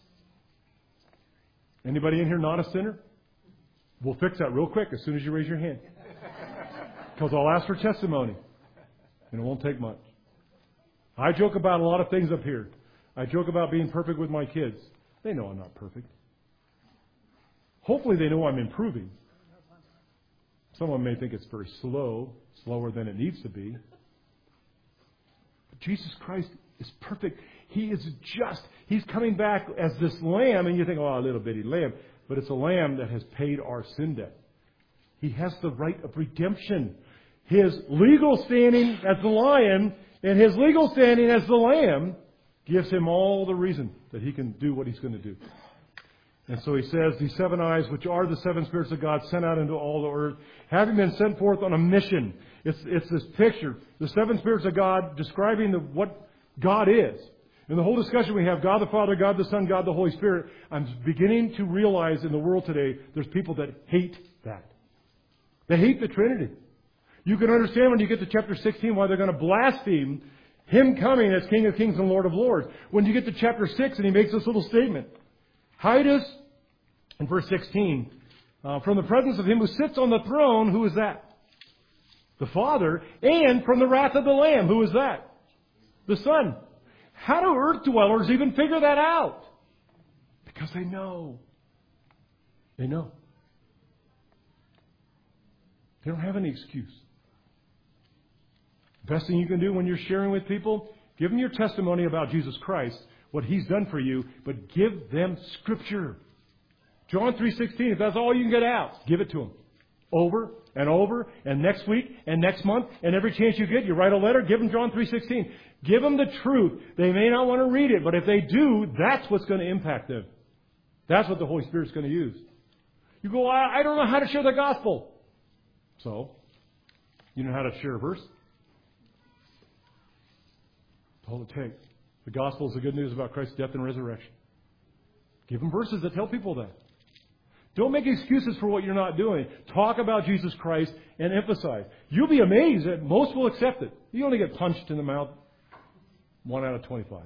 Anybody in here not a sinner? We'll fix that real quick as soon as you raise your hand. Because I'll ask for testimony. And it won't take much. I joke about a lot of things up here. I joke about being perfect with my kids. They know I'm not perfect. Hopefully they know I'm improving. Someone may think it's very slow, slower than it needs to be. But Jesus Christ is perfect. He is just. He's coming back as this lamb, and you think, oh, a little bitty lamb. But it's a lamb that has paid our sin debt. He has the right of redemption. His legal standing as the lion and his legal standing as the lamb gives him all the reason that he can do what he's going to do. And so he says, these seven eyes, which are the seven spirits of God, sent out into all the earth, having been sent forth on a mission. It's, it's this picture, the seven spirits of God describing the, what God is. In the whole discussion we have, God the Father, God the Son, God the Holy Spirit, I'm beginning to realize in the world today, there's people that hate that. They hate the Trinity. You can understand when you get to chapter sixteen why they're going to blaspheme Him coming as King of Kings and Lord of Lords. When you get to chapter six and He makes this little statement, hide us, in verse sixteen, uh, from the presence of Him who sits on the throne. Who is that? The Father. And from the wrath of the Lamb. Who is that? The Son. How do earth dwellers even figure that out? Because they know. They know. They don't have any excuse. Best thing you can do when you're sharing with people, give them your testimony about Jesus Christ, what He's done for you, but give them Scripture. John three sixteen, if that's all you can get out, give it to them. Over and over, and next week, and next month, and every chance you get, you write a letter, give them John three sixteen. Give them the truth. They may not want to read it, but if they do, that's what's going to impact them. That's what the Holy Spirit's going to use. You go, I, I don't know how to share the gospel. So, you know how to share a verse? That's all it takes. The gospel is the good news about Christ's death and resurrection. Give them verses that tell people that. Don't make excuses for what you're not doing. Talk about Jesus Christ and emphasize. You'll be amazed that most will accept it. You only get punched in the mouth one out of twenty-five.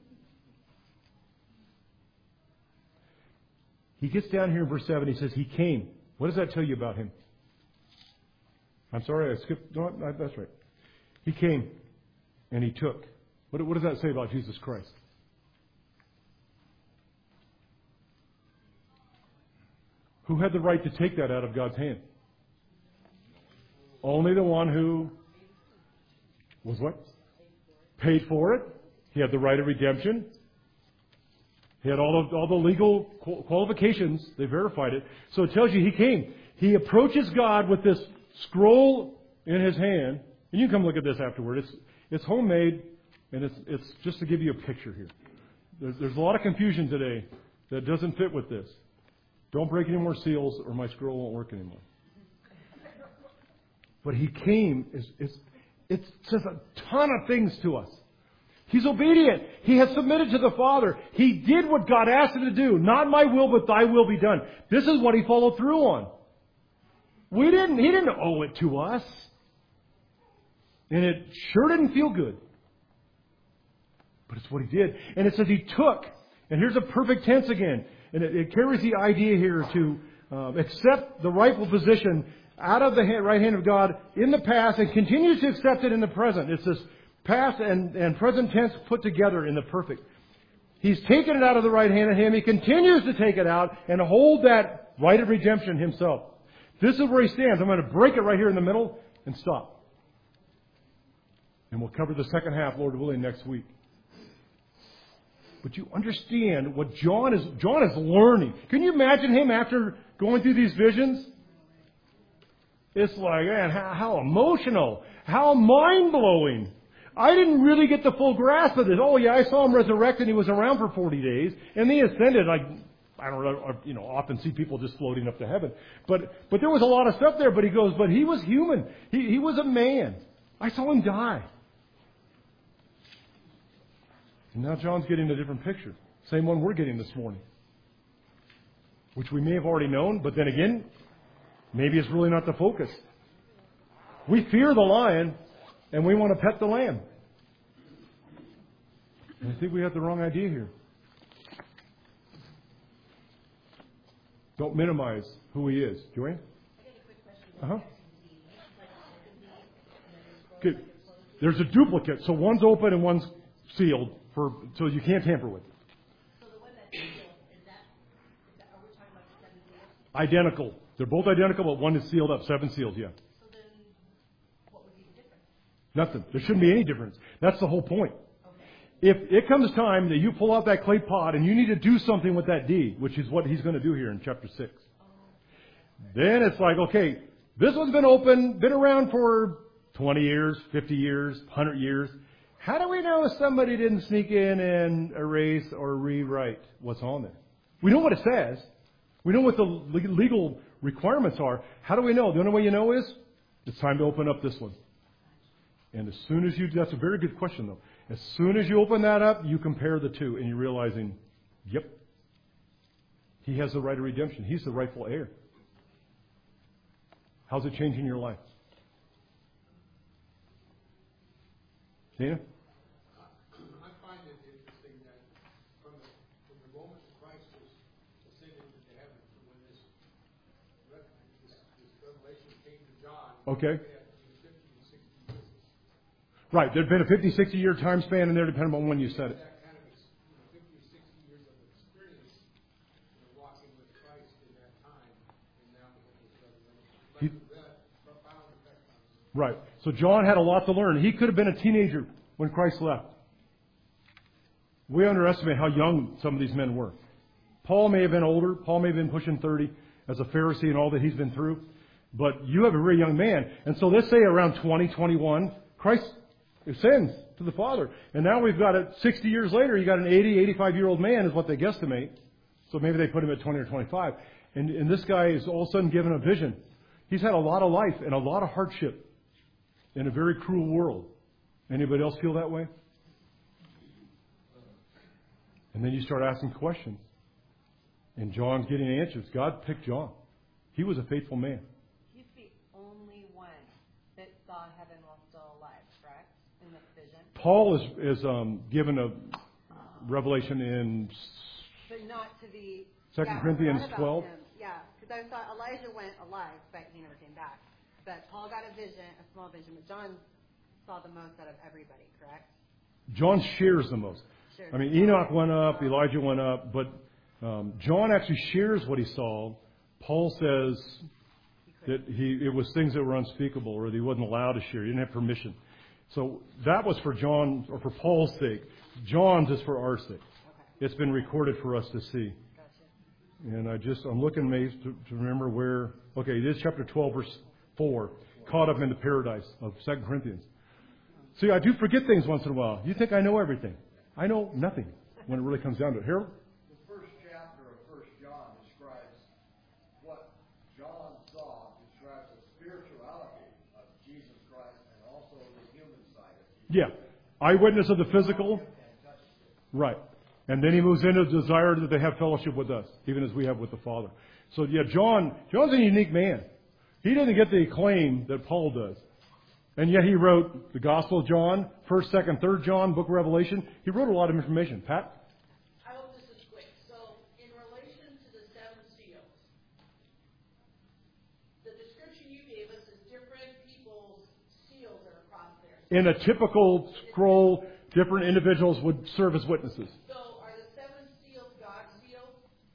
He gets down here in verse seven. He says, He came. What does that tell you about Him? I'm sorry, I skipped. No, that's right. He came and He took. What, what does that say about Jesus Christ? Who had the right to take that out of God's hand? Only the one who was what? Paid for it. He had the right of redemption. He had all of all the legal qualifications. They verified it. So it tells you He came. He approaches God with this scroll in His hand. And you can come look at this afterward. It's it's homemade, and it's it's just to give you a picture here. There's, there's a lot of confusion today that doesn't fit with this. Don't break any more seals or my scroll won't work anymore. But He came. Is, is, it says a ton of things to us. He's obedient. He has submitted to the Father. He did what God asked Him to do. Not my will, but Thy will be done. This is what He followed through on. We didn't, He didn't owe it to us. And it sure didn't feel good. But it's what He did. And it says He took. And here's a perfect tense again. And it, it carries the idea here to uh, accept the rightful position out of the hand, right hand of God in the past and continues to accept it in the present. It's this past and, and present tense put together in the perfect. He's taken it out of the right hand of Him. He continues to take it out and hold that right of redemption Himself. This is where He stands. I'm going to break it right here in the middle and stop. And we'll cover the second half, Lord willing, next week. But you understand what John is, John is learning. Can you imagine him after going through these visions? It's like, man, how, how emotional, how mind-blowing. I didn't really get the full grasp of this. Oh, yeah, I saw Him resurrected. He was around for forty days. And He ascended. Like, I don't know, you know, often see people just floating up to heaven. But, but there was a lot of stuff there. But he goes, but He was human. He, he was a man. I saw Him die. And now John's getting a different picture. Same one we're getting this morning. Which we may have already known, but then again, maybe it's really not the focus. We fear the lion, and we want to pet the lamb. And I think we have the wrong idea here. Don't minimize who He is. Joanne? Uh-huh. Okay. There's a duplicate, so one's open and one's sealed. For, so you can't tamper with it. So the one that's sealed, is that, is that, are we talking about the seven seals? Identical. They're both identical, but one is sealed up. Seven seals, yeah. So then, what would be the difference? Nothing. There shouldn't be any difference. That's the whole point. Okay. If it comes time that you pull out that clay pot and you need to do something with that deed, which is what He's going to do here in chapter six, then it's like, okay, this one's been open, been around for twenty years, fifty years, one hundred years. How do we know somebody didn't sneak in and erase or rewrite what's on there? We know what it says. We know what the legal requirements are. How do we know? The only way you know is it's time to open up this one. And as soon as you, that's a very good question though. As soon as you open that up, you compare the two and you're realizing, yep, He has the right of redemption. He's the rightful heir. How's it changing your life? Dana? I find it interesting that from the, from the moment Christ was ascended into heaven to when this, this, this revelation came to John, Okay. they had fifty and sixty years. Right. There'd been a fifty, sixty year time span in there depending on when you said it. That kind of ex- you know, fifty or sixty years of experience, you know, walking with Christ in that time, and now with this revelation. He- But that profound effect on us. Right. So John had a lot to learn. He could have been a teenager when Christ left. We underestimate how young some of these men were. Paul may have been older. Paul may have been pushing thirty as a Pharisee and all that he's been through. But you have a very young man. And so let's say around twenty, twenty-one, Christ ascends to the Father. And now we've got it sixty years later, you got an eighty, eighty-five-year-old man is what they guesstimate. So maybe they put him at twenty or twenty-five. And, and this guy is all of a sudden given a vision. He's had a lot of life and a lot of hardship in a very cruel world. Anybody else feel that way? And then you start asking questions. And John's getting answers. God picked John. He was a faithful man. He's the only one that saw heaven while still alive, correct? In this vision. Paul is, is um, given a revelation in But not to the... Second yeah, I Corinthians forgot about twelve. him. Yeah, because I thought Elijah went alive, but he never came back. But Paul got a vision, a small vision, but John saw the most out of everybody, correct? John shares the most. Shares I mean, the most. Enoch went up, Elijah went up, but um, John actually shares what he saw. Paul says that he it was things that were unspeakable, or that he wasn't allowed to share. He didn't have permission. So that was for John, or for Paul's sake. John's is for our sake. Okay, It's been recorded for us to see. gotcha. And I just, I'm looking maybe to, to remember where, okay, it is chapter twelve, verse four, caught up into paradise of Second Corinthians. See, I do forget things once in a while. You think I know everything. I know nothing when it really comes down to it. Harold? The first chapter of First John describes what John saw, describes the spirituality of Jesus Christ and also the human side of Jesus. Yeah. Eyewitness of the physical. Right. And then he moves into the desire that they have fellowship with us, even as we have with the Father. So yeah, John, John's a unique man. He didn't get the acclaim that Paul does. And yet he wrote the Gospel of John, first, second, third John, Book of Revelation. He wrote a lot of information. Pat? I hope this is quick. So, in relation to the seven seals, description you gave us is different people's seals are across there. In a typical scroll, different individuals would serve as witnesses. So are the seven seals God's seals?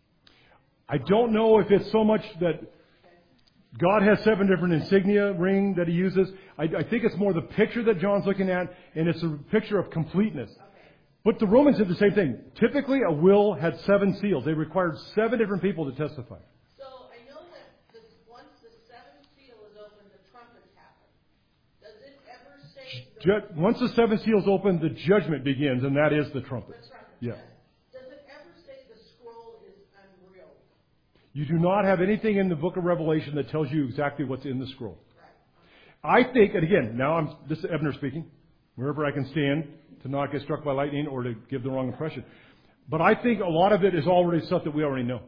I don't know if it's so much that God has seven different insignia ring that He uses. I, I think it's more the picture that John's looking at, and it's a picture of completeness. But the Romans did the same thing. Typically, a will had seven seals. They required seven different people to testify. So I know that the, once the seventh seal is opened, the trumpets happen. Does it ever say the, Ju- Once the seven seals open, the judgment begins, and that is the trumpet. the trumpets? Yeah. Does it ever say the scroll is unreal? You do not have anything in the book of Revelation that tells you exactly what's in the scroll. Right. I think, and again, now I'm this is Ebner speaking, wherever I can stand to not get struck by lightning or to give the wrong impression. But I think a lot of it is already stuff that we already know.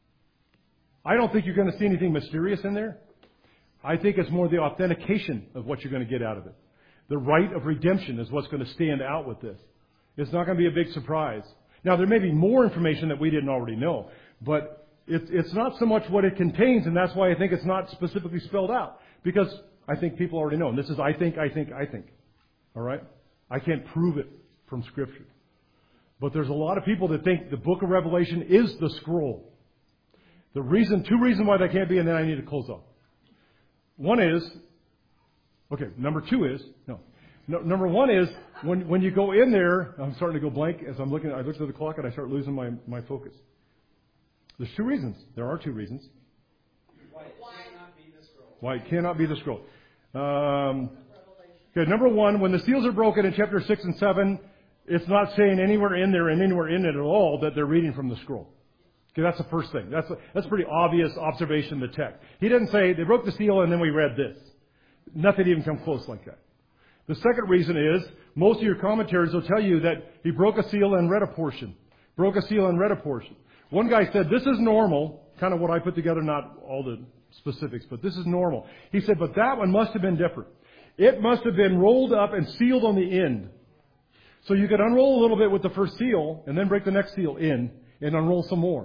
I don't think you're going to see anything mysterious in there. I think it's more the authentication of what you're going to get out of it. The right of redemption is what's going to stand out with this. It's not going to be a big surprise. Now, there may be more information that we didn't already know, but it's, it's not so much what it contains, and that's why I think it's not specifically spelled out. Because I think people already know. And this is I think, I think, I think. All right? I can't prove it from Scripture. But there's a lot of people that think the book of Revelation is the scroll. The reason, two reasons why that can't be, and then I need to close off. One is, okay, number two is, no. no number one is, when, when you go in there, I'm starting to go blank as I'm looking, I look at the clock and I start losing my, my focus. There's two reasons. There are two reasons. Why it cannot be the scroll. Why it cannot be the scroll. Um, okay, number one, when the seals are broken in chapter six and seven, it's not saying anywhere in there and anywhere in it at all that they're reading from the scroll. Okay, that's the first thing. That's a, that's a pretty obvious observation in the text. He doesn't say they broke the seal and then we read this. Nothing even comes close like that. The second reason is most of your commentaries will tell you that he broke a seal and read a portion. Broke a seal and read a portion. One guy said, this is normal, kind of what I put together, not all the specifics, but this is normal. He said, but that one must have been different. It must have been rolled up and sealed on the end. So you could unroll a little bit with the first seal and then break the next seal in and unroll some more.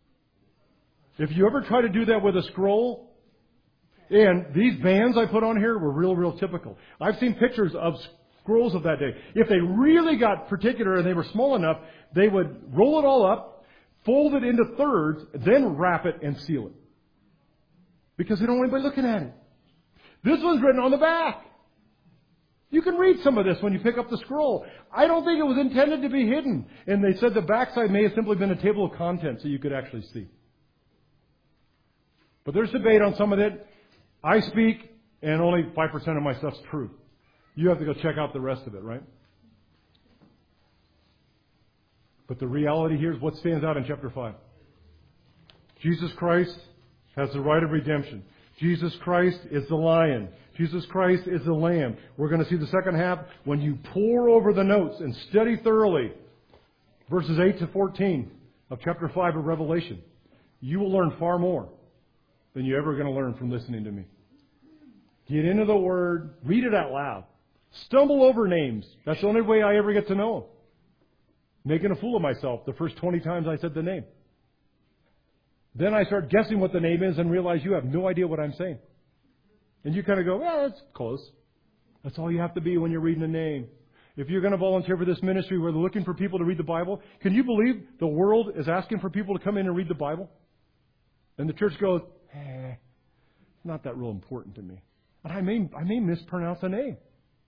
If you ever try to do that with a scroll, and these bands I put on here were real, real typical. I've seen pictures of scrolls of that day. If they really got particular and they were small enough, they would roll it all up, fold it into thirds, then wrap it and seal it. Because they don't want anybody looking at it. This one's written on the back. You can read some of this when you pick up the scroll. I don't think it was intended to be hidden. And they said the backside may have simply been a table of contents so you could actually see. But there's debate on some of it. I speak, and only five percent of my stuff's true. You have to go check out the rest of it, right? But the reality here is what stands out in chapter five. Jesus Christ has the right of redemption. Jesus Christ is the lion. Jesus Christ is the lamb. We're going to see the second half when you pore over the notes and study thoroughly verses eight to fourteen of chapter five of Revelation. You will learn far more than you're ever going to learn from listening to me. Get into the Word. Read it out loud. Stumble over names. That's the only way I ever get to know them. Making a fool of myself the first twenty times I said the name. Then I start guessing what the name is and realize you have no idea what I'm saying. And you kind of go, well, that's close. That's all you have to be when you're reading a name. If you're going to volunteer for this ministry where they're looking for people to read the Bible, can you believe the world is asking for people to come in and read the Bible? And the church goes, eh, it's not that real important to me. And I may, I may mispronounce a name.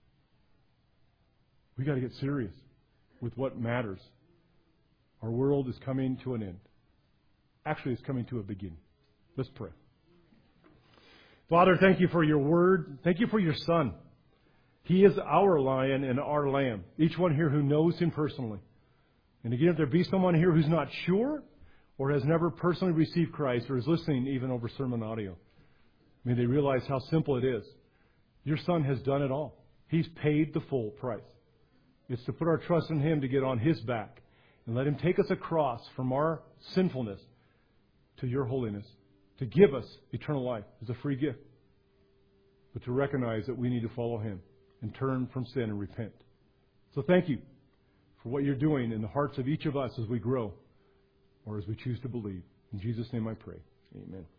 We got to get serious with what matters. Our world is coming to an end. Actually, it's coming to a beginning. Let's pray. Father, thank you for your word. Thank you for your Son. He is our lion and our lamb. Each one here who knows him personally. And again, if there be someone here who's not sure or has never personally received Christ or is listening even over sermon audio, may they realize how simple it is. Your Son has done it all. He's paid the full price. It's to put our trust in Him to get on His back and let Him take us across from our sinfulness to your holiness, to give us eternal life as a free gift, but to recognize that we need to follow Him and turn from sin and repent. So thank you for what you're doing in the hearts of each of us as we grow or as we choose to believe. In Jesus' name I pray. Amen.